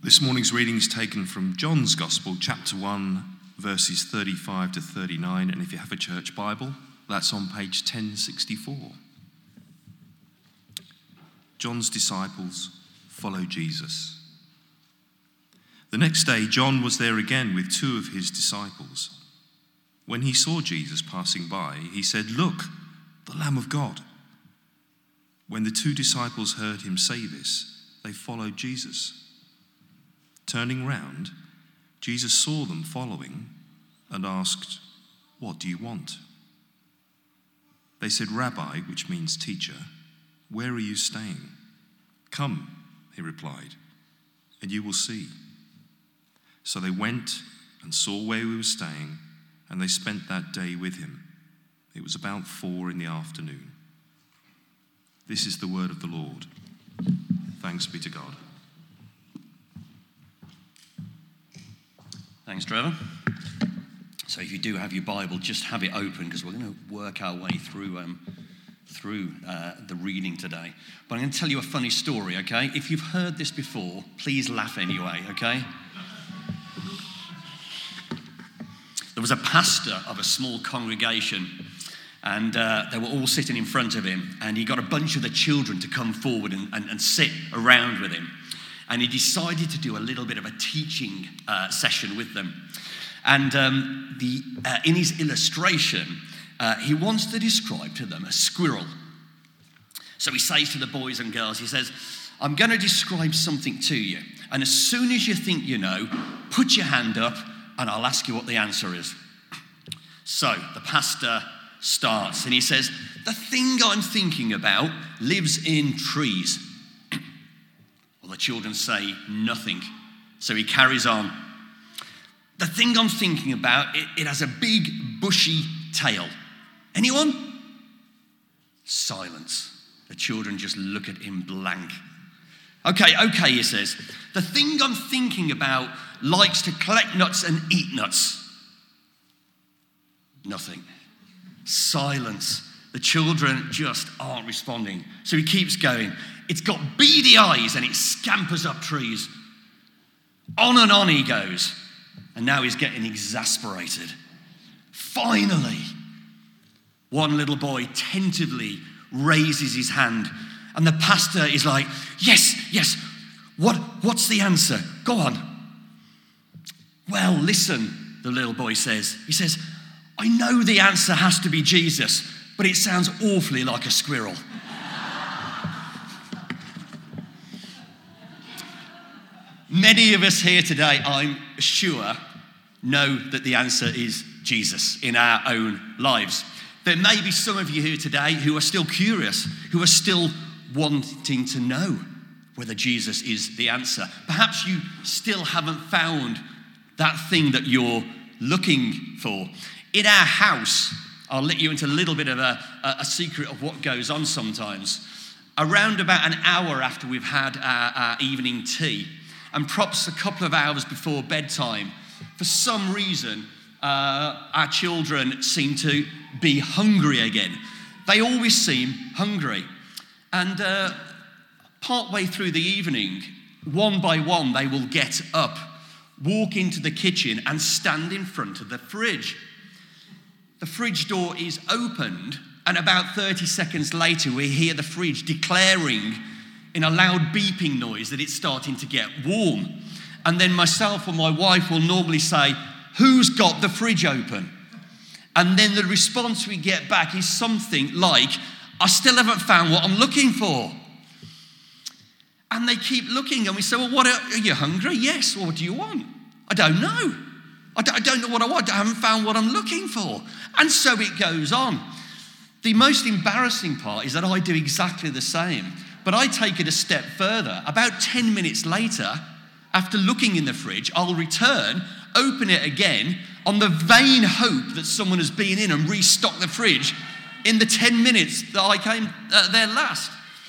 This morning's reading is taken from John's Gospel, chapter 1, verses 35 to 39. And if you have a church Bible, that's on page 1064. John's disciples follow Jesus. The next day, John was there again with two of his disciples. When he saw Jesus passing by, he said, "Look, the Lamb of God." When the two disciples heard him say this, they followed Jesus. Turning round, Jesus saw them following and asked, "What do you want?" They said, "Rabbi," which means teacher, "where are you staying?" "Come," he replied, "and you will see." So they went and saw where he was staying, and they spent that day with him. It was about 4 p.m. This is the word of the Lord. Thanks be to God. Thanks, Trevor. So if you do have your Bible, just have it open because we're going to work our way through the reading today. But I'm going to tell you a funny story, okay? If you've heard this before, please laugh anyway, okay? There was a pastor of a small congregation, and they were all sitting in front of him, and he got a bunch of the children to come forward and sit around with him. And he decided to do a little bit of a teaching session with them. And in his illustration, he wants to describe to them a squirrel. So he says to the boys and girls, he says, "I'm going to describe something to you. And as soon as you think you know, put your hand up and I'll ask you what the answer is." So the pastor starts and he says, "The thing I'm thinking about lives in trees." Well, the children say nothing. So he carries on. "The thing I'm thinking about, it has a big bushy tail." Anyone? Silence. The children just look at him blank. Okay, he says. "The thing I'm thinking about likes to collect nuts and eat nuts." Nothing. Silence. The children just aren't responding. So he keeps going. "It's got beady eyes and it scampers up trees." On and on he goes. And now he's getting exasperated. Finally, one little boy tentatively raises his hand. And the pastor is like, yes, what's the answer? Go on." "Well, listen," the little boy says. He says, "I know the answer has to be Jesus, but it sounds awfully like a squirrel." Many of us here today, I'm sure, know that the answer is Jesus in our own lives. There may be some of you here today who are still curious, who are still wanting to know whether Jesus is the answer. Perhaps you still haven't found that thing that you're looking for. In our house, I'll let you into a little bit of a secret of what goes on sometimes. Around about an hour after we've had our evening tea, and perhaps a couple of hours before bedtime, for some reason, our children seem to be hungry again. They always seem hungry. And partway through the evening, one by one, they will get up, walk into the kitchen and stand in front of the fridge. The fridge door is opened, and about 30 seconds later, we hear the fridge declaring in a loud beeping noise that it's starting to get warm. And then myself or my wife will normally say, "Who's got the fridge open?" And then the response we get back is something like, "I still haven't found what I'm looking for." And they keep looking, and we say, "Well, are you hungry?" "Yes." "Well, what do you want?" "I don't know. I don't know what I want. I haven't found what I'm looking for." And so it goes on. The most embarrassing part is that I do exactly the same. But I take it a step further. About 10 minutes later, after looking in the fridge, I'll return, open it again, on the vain hope that someone has been in and restocked the fridge in the 10 minutes that I came there last.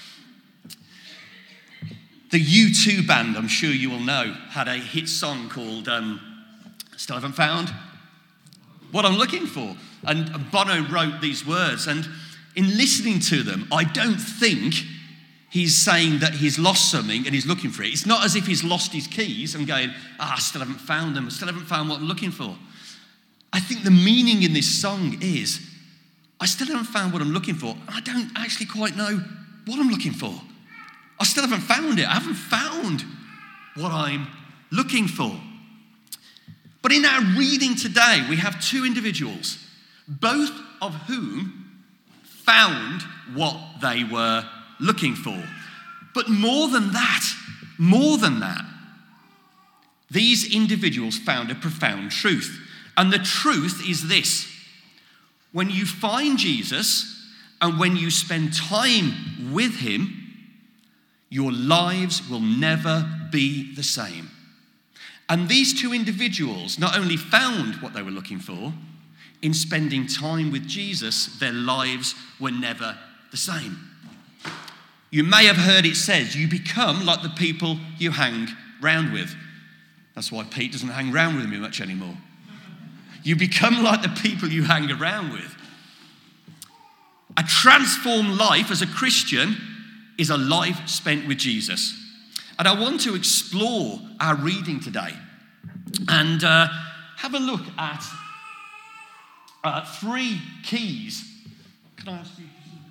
The U2 band, I'm sure you will know, had a hit song called Still Haven't Found What I'm Looking For. And Bono wrote these words. And in listening to them, I don't think he's saying that he's lost something and he's looking for it. It's not as if he's lost his keys and going, I still haven't found them. I still haven't found what I'm looking for. I think the meaning in this song is, I still haven't found what I'm looking for. I don't actually quite know what I'm looking for. I still haven't found it. I haven't found what I'm looking for. But in our reading today, we have two individuals, both of whom found what they were looking for. But more than that, these individuals found a profound truth. And the truth is this: when you find Jesus and when you spend time with him, your lives will never be the same. And these two individuals not only found what they were looking for, in spending time with Jesus, their lives were never the same. You may have heard it said, you become like the people you hang round with. That's why Pete doesn't hang around with me much anymore. You become like the people you hang around with. A transformed life as a Christian is a life spent with Jesus. And I want to explore our reading today and have a look at 3 keys. Can I ask you?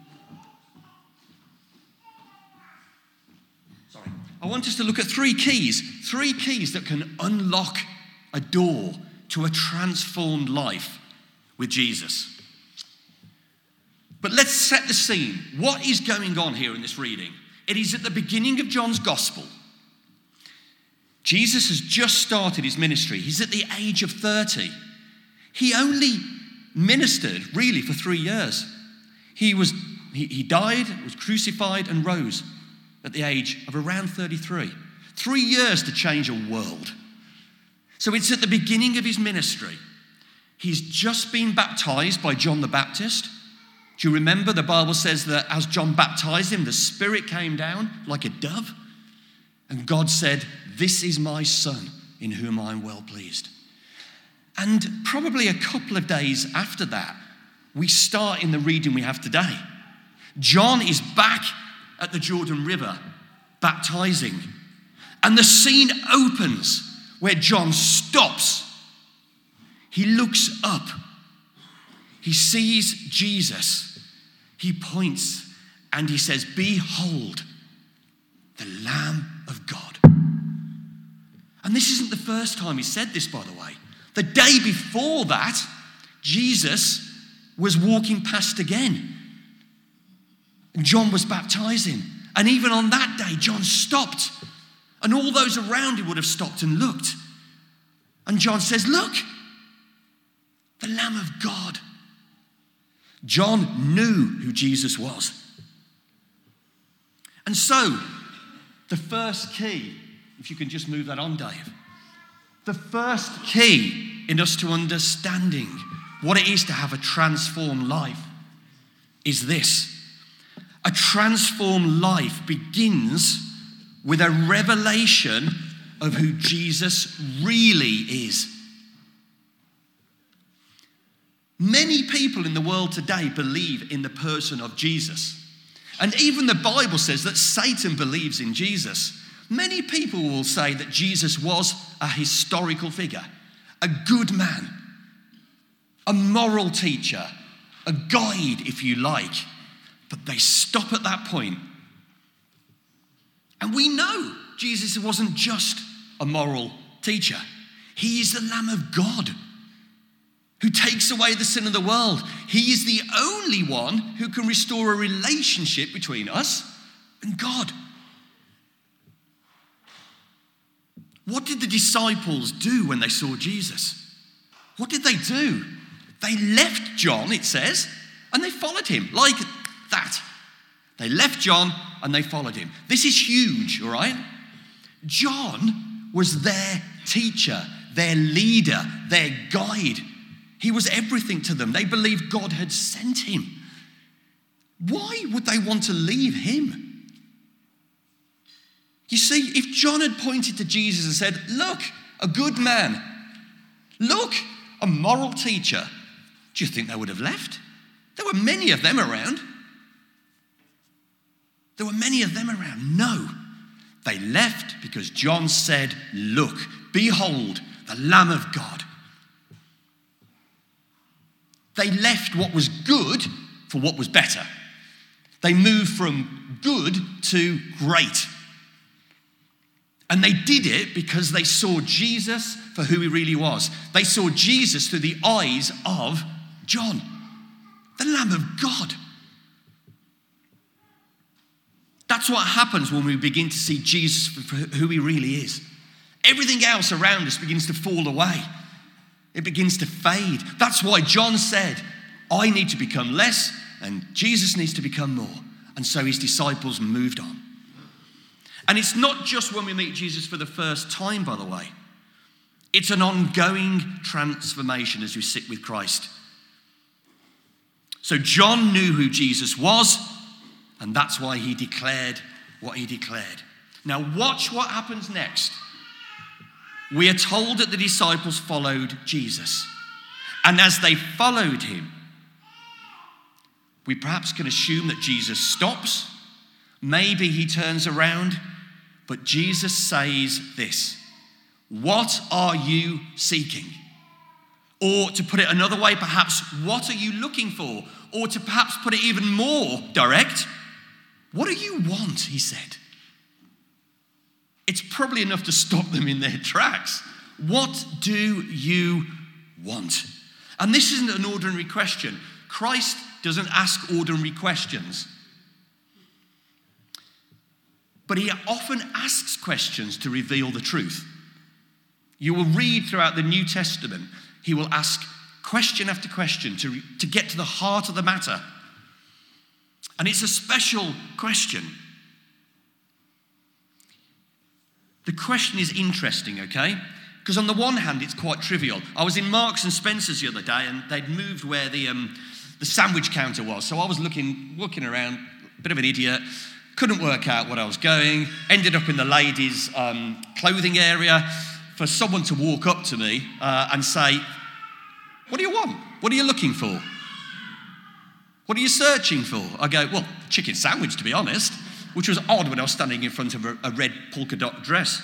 Sorry. I want us to look at 3 keys that can unlock a door to a transformed life with Jesus. But let's set the scene. What is going on here in this reading? It is at the beginning of John's Gospel. Jesus has just started his ministry. He's at the age of 30. He only ministered really for 3 years. He died, was crucified, and rose at the age of around 33. 3 years to change a world. So it's at the beginning of his ministry. He's just been baptized by John the Baptist. Do you remember the Bible says that as John baptized him, the Spirit came down like a dove, and God said, "This is my Son in whom I am well pleased." And probably a couple of days after that, we start in the reading we have today. John is back at the Jordan River baptizing, and the scene opens where John stops. He looks up. He sees Jesus. He points and he says, "Behold, the Lamb of God." And this isn't the first time he said this, by the way. The day before that, Jesus was walking past again. And John was baptizing. And even on that day, John stopped. And all those around him would have stopped and looked. And John says, "Look, the Lamb of God." John knew who Jesus was. And so, the first key, if you can just move that on, Dave. The first key in us to understanding what it is to have a transformed life is this. A transformed life begins with a revelation of who Jesus really is. Many people in the world today believe in the person of Jesus. And even the Bible says that Satan believes in Jesus. Many people will say that Jesus was a historical figure, a good man, a moral teacher, a guide, if you like. But they stop at that point. And we know Jesus wasn't just a moral teacher. He is the Lamb of God who takes away the sin of the world. He is the only one who can restore a relationship between us and God. What did the disciples do when they saw Jesus? What did they do? They left John, it says, and they followed him like that. They left John and they followed him. This is huge, all right? John was their teacher, their leader, their guide. He was everything to them. They believed God had sent him. Why would they want to leave him? You see, if John had pointed to Jesus and said, "Look, a good man. Look, a moral teacher," do you think they would have left? There were many of them around. There were many of them around. No. They left because John said, look, behold, the Lamb of God. They left what was good for what was better. They moved from good to great. And they did it because they saw Jesus for who he really was. They saw Jesus through the eyes of John, the Lamb of God. That's what happens when we begin to see Jesus for who he really is. Everything else around us begins to fall away. It begins to fade. That's why John said, I need to become less and Jesus needs to become more. And so his disciples moved on. And it's not just when we meet Jesus for the first time, by the way. It's an ongoing transformation as we sit with Christ. So John knew who Jesus was, and that's why he declared what he declared. Now watch what happens next. We are told that the disciples followed Jesus. And as they followed him, we perhaps can assume that Jesus stops. Maybe he turns around. But Jesus says this, what are you seeking? Or to put it another way, perhaps, what are you looking for? Or to perhaps put it even more direct, what do you want, he said. It's probably enough to stop them in their tracks. What do you want? And this isn't an ordinary question. Christ doesn't ask ordinary questions. But he often asks questions to reveal the truth. You will read throughout the New Testament, he will ask question after question to get to the heart of the matter. And it's a special question. The question is interesting, okay? Because on the one hand, it's quite trivial. I was in Marks and Spencer's the other day, and they'd moved where the sandwich counter was. So I was looking around, a bit of an idiot. Couldn't work out what I was going. Ended up in the ladies' clothing area for someone to walk up to me and say, what do you want? What are you looking for? What are you searching for? I go, well, chicken sandwich, to be honest, which was odd when I was standing in front of a red polka dot dress.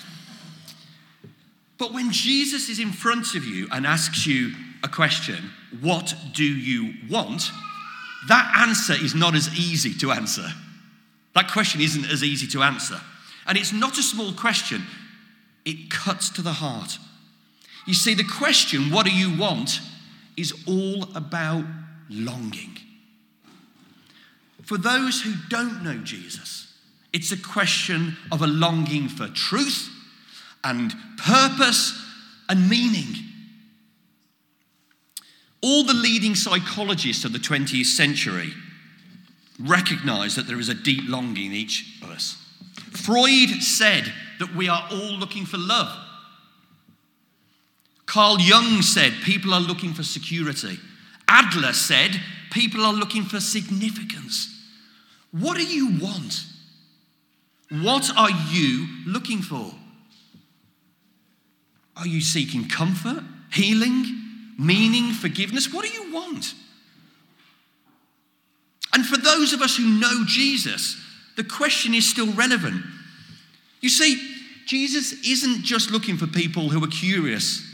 But when Jesus is in front of you and asks you a question, what do you want? That answer is not as easy to answer. That question isn't as easy to answer. And it's not a small question. It cuts to the heart. You see, the question, what do you want, is all about longing. For those who don't know Jesus, it's a question of a longing for truth and purpose and meaning. All the leading psychologists of the 20th century recognize that there is a deep longing in each of us. Freud said that we are all looking for love. Carl Jung said people are looking for security. Adler said people are looking for significance. What do you want? What are you looking for? Are you seeking comfort, healing, meaning, forgiveness? What do you want? And for those of us who know Jesus, the question is still relevant. You see, Jesus isn't just looking for people who are curious.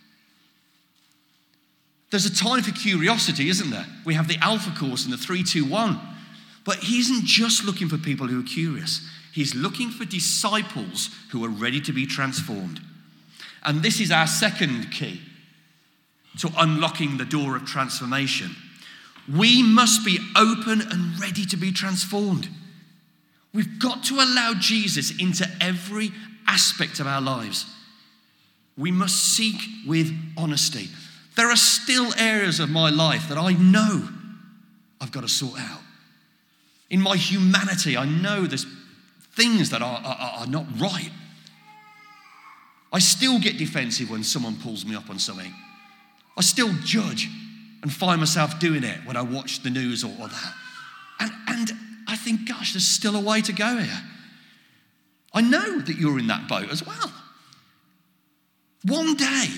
There's a time for curiosity, isn't there? We have the Alpha course and the 3-2-1. But he isn't just looking for people who are curious. He's looking for disciples who are ready to be transformed. And this is our second key to unlocking the door of transformation. We must be open and ready to be transformed. We've got to allow Jesus into every aspect of our lives. We must seek with honesty. There are still areas of my life that I know I've got to sort out. In my humanity, I know there's things that are not right. I still get defensive when someone pulls me up on something. I still judge and find myself doing it when I watch the news or that. And I think, gosh, there's still a way to go here. I know that you're in that boat as well. One day,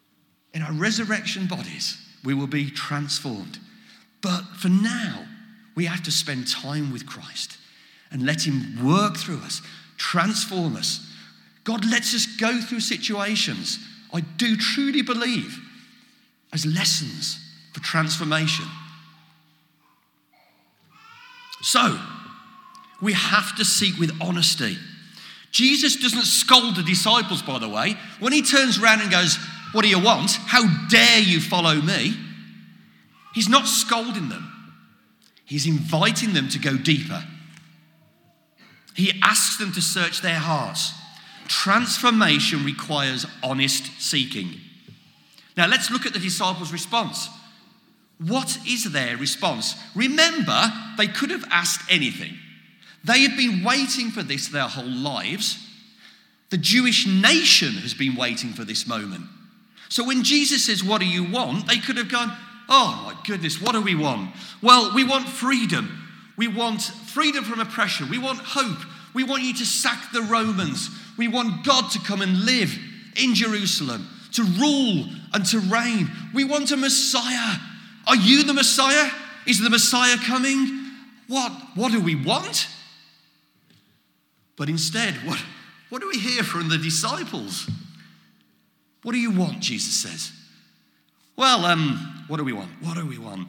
in our resurrection bodies, we will be transformed. But for now, We have to spend time with Christ and let him work through us, transform us. God lets us go through situations, I do truly believe, as lessons for transformation. So, we have to seek with honesty. Jesus doesn't scold the disciples, by the way. When he turns around and goes, "What do you want? How dare you follow me?" He's not scolding them. He's inviting them to go deeper. He asks them to search their hearts. Transformation requires honest seeking. Now let's look at the disciples' response. What is their response? Remember, they could have asked anything. They had been waiting for this their whole lives. The Jewish nation has been waiting for this moment. So when Jesus says, "What do you want?" they could have gone, "Oh my goodness, what do we want?" Well, we want freedom. We want freedom from oppression. We want hope. We want you to sack the Romans. We want God to come and live in Jerusalem, to rule and to reign. We want a Messiah. Are you the Messiah? Is the Messiah coming? What do we want? But instead, what do we hear from the disciples? What do you want, Jesus says. Well, what do we want? What do we want?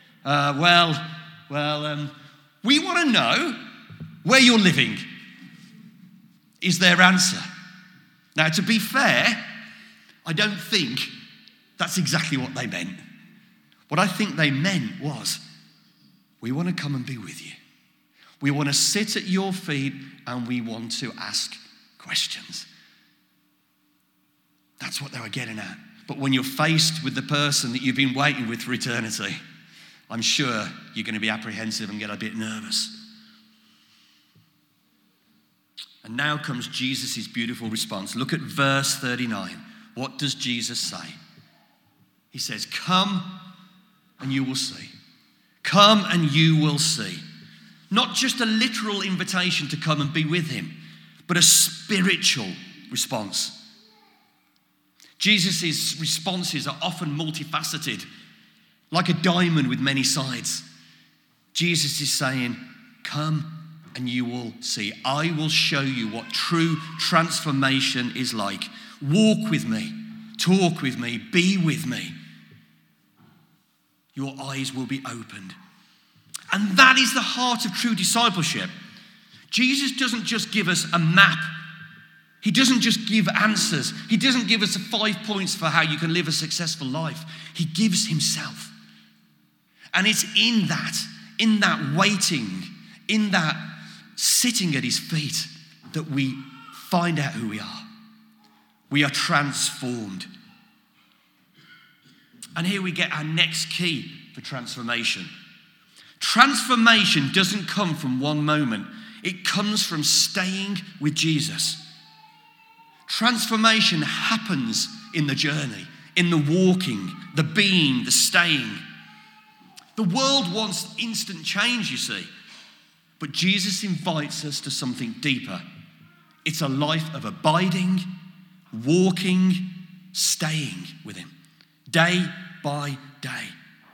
We want to know where you're living, is their answer. Now, to be fair, I don't think that's exactly what they meant. What I think they meant was, we want to come and be with you. We want to sit at your feet and we want to ask questions. That's what they were getting at. But when you're faced with the person that you've been waiting with for eternity, I'm sure you're going to be apprehensive and get a bit nervous. And now comes Jesus' beautiful response. Look at verse 39. What does Jesus say? He says, "Come and you will see. Come and you will see." Not just a literal invitation to come and be with him, but a spiritual response. Jesus' responses are often multifaceted, like a diamond with many sides. Jesus is saying, "Come and you will see. I will show you what true transformation is like. Walk with me, talk with me, be with me. Your eyes will be opened." And that is the heart of true discipleship. Jesus doesn't just give us a map. He doesn't just give answers. He doesn't give us 5 points for how you can live a successful life. He gives himself. And it's in that waiting, in that sitting at his feet, that we find out who we are. We are transformed. And here we get our next key for transformation. Transformation doesn't come from one moment. It comes from staying with Jesus. Transformation happens in the journey, in the walking, the being, the staying. The world wants instant change, you see. But Jesus invites us to something deeper. It's a life of abiding, walking, staying with him, day by day.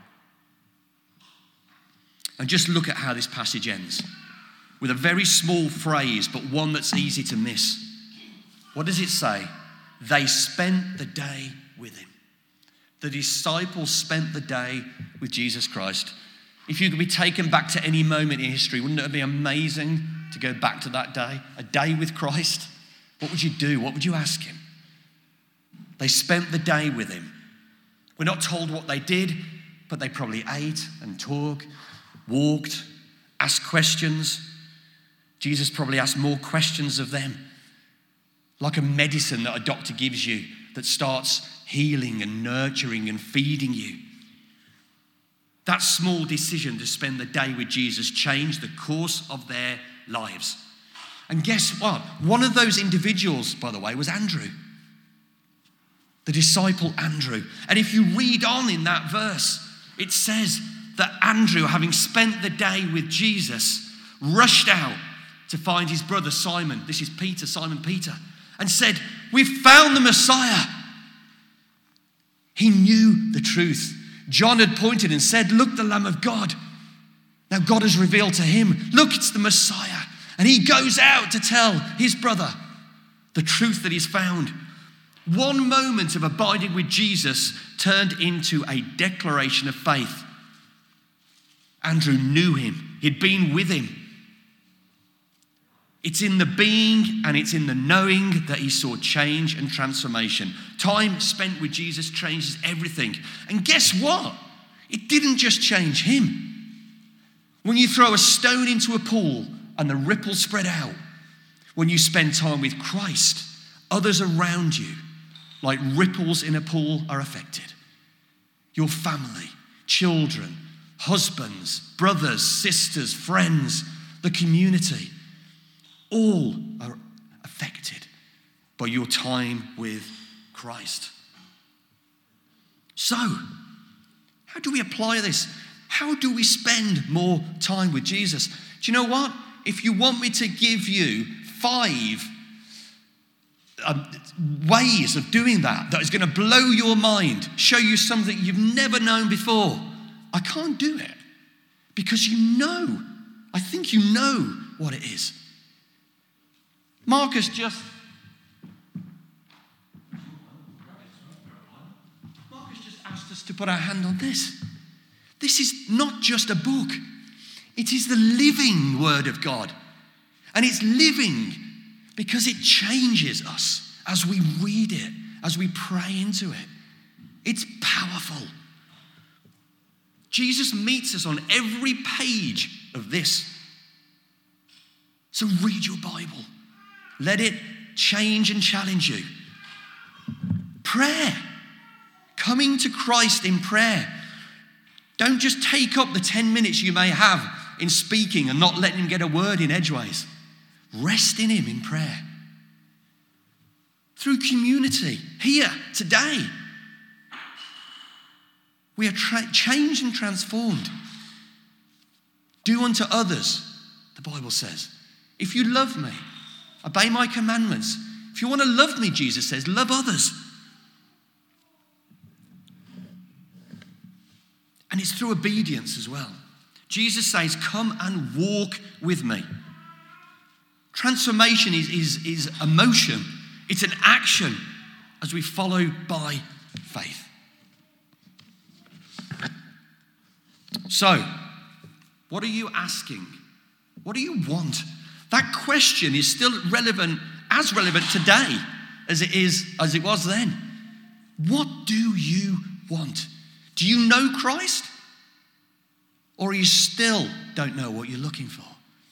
And just look at how this passage ends, with a very small phrase, but one that's easy to miss. What does it say? They spent the day with him. The disciples spent the day with Jesus Christ. If you could be taken back to any moment in history, wouldn't it be amazing to go back to that day? A day with Christ? What would you do? What would you ask him? They spent the day with him. We're not told what they did, but they probably ate and talked, walked, asked questions. Jesus probably asked more questions of them. Like a medicine that a doctor gives you that starts healing and nurturing and feeding you. That small decision to spend the day with Jesus changed the course of their lives. And guess what? One of those individuals, by the way, was Andrew. The disciple Andrew. And if you read on in that verse, it says that Andrew, having spent the day with Jesus, rushed out to find his brother Simon. This is Peter, Simon Peter. And said, "We've found the Messiah." He knew the truth. John had pointed and said, "Look, the Lamb of God." Now God has revealed to him, look, it's the Messiah. And he goes out to tell his brother the truth that he's found. One moment of abiding with Jesus turned into a declaration of faith. Andrew knew him. He'd been with him. It's in the being and it's in the knowing that he saw change and transformation. Time spent with Jesus changes everything. And guess what? It didn't just change him. When you throw a stone into a pool and the ripples spread out, when you spend time with Christ, others around you, like ripples in a pool, are affected. Your family, children, husbands, brothers, sisters, friends, the community, all are affected by your time with Christ. So, how do we apply this? How do we spend more time with Jesus? Do you know what? If you want me to give you 5 ways of doing that is going to blow your mind, show you something you've never known before, I can't do it. Because I think you know what it is. Marcus just asked us to put our hand on this. This is not just a book. It is the living Word of God. And it's living because it changes us as we read it, as we pray into it. It's powerful. Jesus meets us on every page of this. So read your Bible. Let it change and challenge you. Prayer. Coming to Christ in prayer. Don't just take up the 10 minutes you may have in speaking and not letting him get a word in edgeways. Rest in him in prayer. Through community, here, today. We are changed and transformed. Do unto others, the Bible says. If you love me, obey my commandments. If you want to love me, Jesus says, love others. And it's through obedience as well. Jesus says, come and walk with me. Transformation is emotion. It's an action as we follow by faith. So, what are you asking? What do you want? That question is still relevant today as it was then. What do you want? Do you know Christ? Or you still don't know what you're looking for?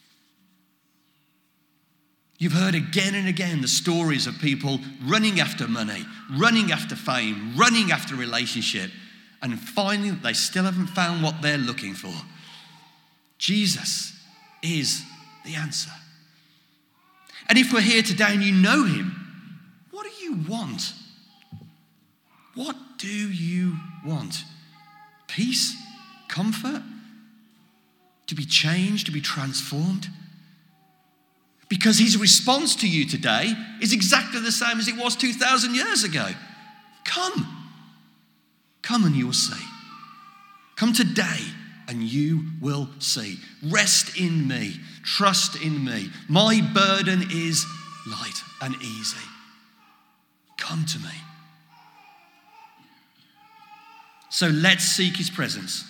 You've heard again and again the stories of people running after money, running after fame, running after relationship, and finally they still haven't found what they're looking for. Jesus is the answer. And if we're here today and you know him, what do you want? What do you want? Peace? Comfort? To be changed, to be transformed? Because his response to you today is exactly the same as it was 2,000 years ago. Come. Come and you will see. Come today and you will see. Rest in me. Trust in me. My burden is light and easy. Come to me. So let's seek his presence.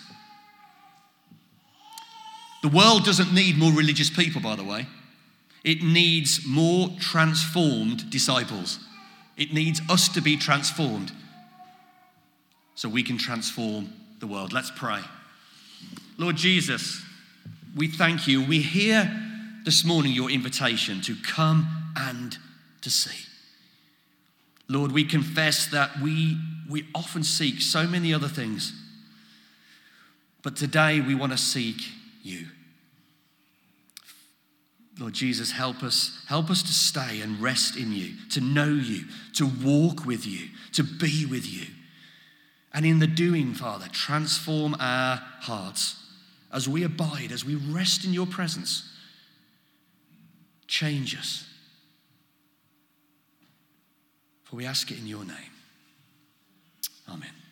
The world doesn't need more religious people, by the way. It needs more transformed disciples. It needs us to be transformed so we can transform the world. Let's pray. Lord Jesus, we thank you. We hear this morning your invitation to come and to see. Lord, we confess that we often seek so many other things, but today we want to seek you. Lord Jesus, help us to stay and rest in you, to know you, to walk with you, to be with you. And in the doing, Father, transform our hearts as we abide, as we rest in your presence. Change us. For we ask it in your name. Amen.